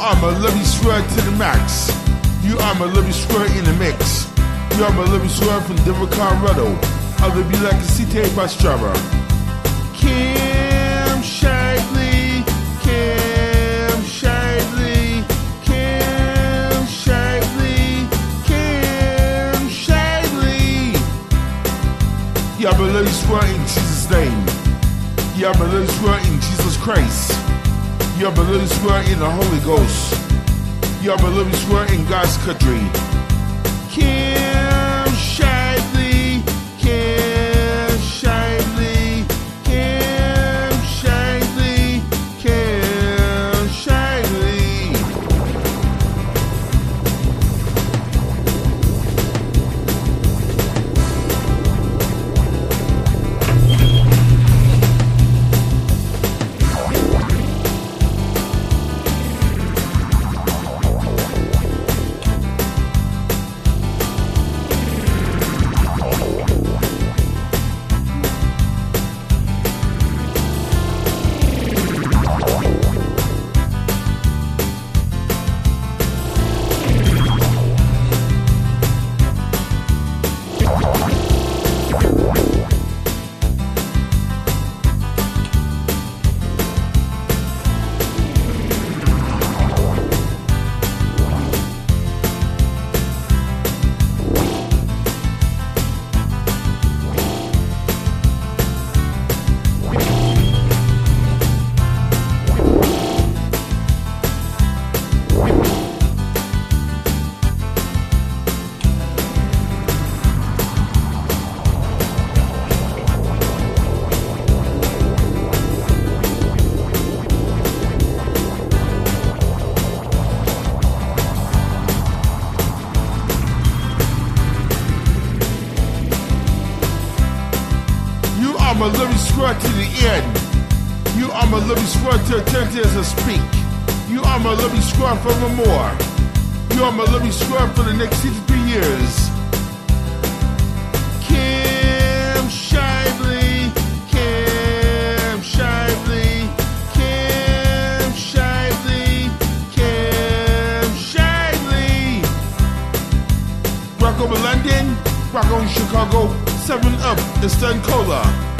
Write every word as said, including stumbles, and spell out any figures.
are my lovey square to the max. You are my lovey square in the mix. You are my lovey square from Denver, Colorado. I love you like a city by Strava. Kim Shively, Kim Shively, Kim Shively, Kim Shively. You are my lovey square in Jesus' name. You are my lovey square in Jesus Christ. You are my lovey square in the Holy Ghost. You are my lovey square in God's country. Kim Shively, Kim Shively, Kim Shively, Kim Shively. You are my lovey square to the end. You are my lovey square to eternity as I speak. You are my lovey square forevermore. You are my lovey square for the next sixty-three years. Kim Shively, Kim Shively, Kim Shively, Kim Shively. Rock over London, rock on Chicago, seven up, and Stun Cola.